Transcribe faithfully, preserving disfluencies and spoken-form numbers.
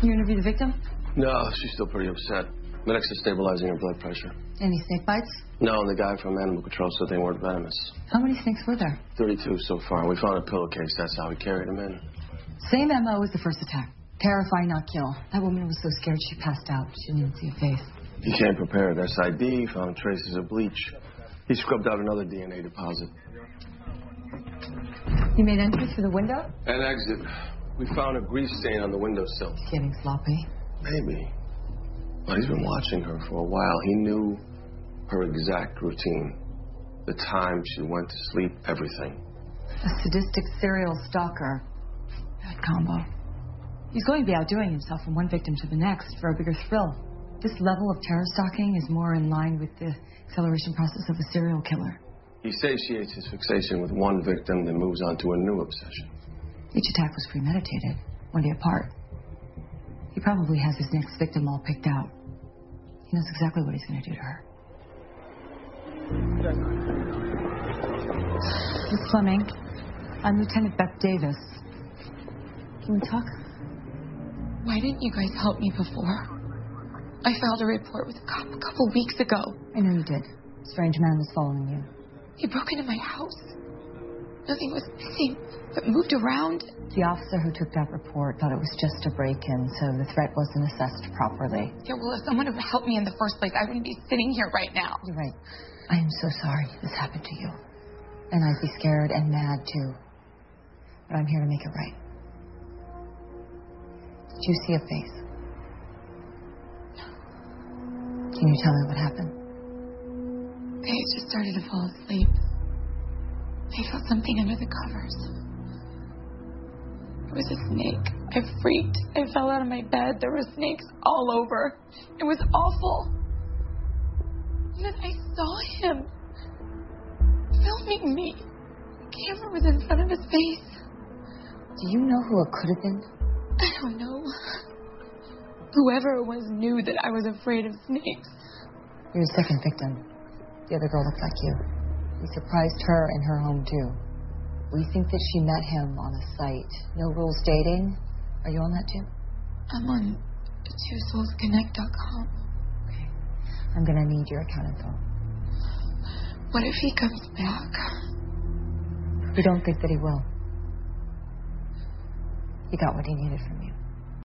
You interview the victim? No, she's still pretty upset. Medics are stabilizing her blood pressure. Any snake bites? No, and the guy from Animal Control said they weren't venomous. How many snakes were there? thirty-two so far. We found a pillowcase. That's how we carried them in. Same M O as the first attack. Terrify, not kill. That woman was so scared she passed out. She didn't even see a face. He came prepared. S I D, found traces of bleach. He scrubbed out another D N A deposit. You made entry through the window? An exit. We found a grease stain on the windowsill. He's getting sloppy. Maybe. But he's been watching her for a while. He knew her exact routine. The time she went to sleep, everything. A sadistic serial stalker. Bad combo. He's going to be outdoing himself from one victim to the next for a bigger thrill. This level of terror stalking is more in line with the acceleration process of a serial killer. He satiates his fixation with one victim, then moves on to a new obsession. Each attack was premeditated, one day apart. He probably has his next victim all picked out. He knows exactly what he's going to do to her. Miss Fleming, I'm Lieutenant Beth Davis. Can we talk? Why didn't you guys help me before? I filed a report with a cop a couple weeks ago. I know you did. A strange man was following you. He broke into my house. Nothing was missing, but moved around. The officer who took that report thought it was just a break-in, so the threat wasn't assessed properly. Yeah, well, if someone had helped me in the first place, I wouldn't be sitting here right now. You're right. I am so sorry this happened to you. And I'd be scared and mad, too. But I'm here to make it right. Did you see a face? Can you tell me what happened? I just started to fall asleep. I felt something under the covers. It was a snake. I freaked. I fell out of my bed. There were snakes all over. It was awful. And then I saw him filming me. The camera was in front of his face. Do you know who it could have been? I don't know. Whoever it was knew that I was afraid of snakes. You're the second victim. The other girl looked like you. He surprised her in her home, too. We think that she met him on a site. No Rules Dating. Are you on that, too? I'm on two souls connect dot com. Okay. I'm going to need your account info. What if he comes back? We don't think that he will. He got what he needed from you.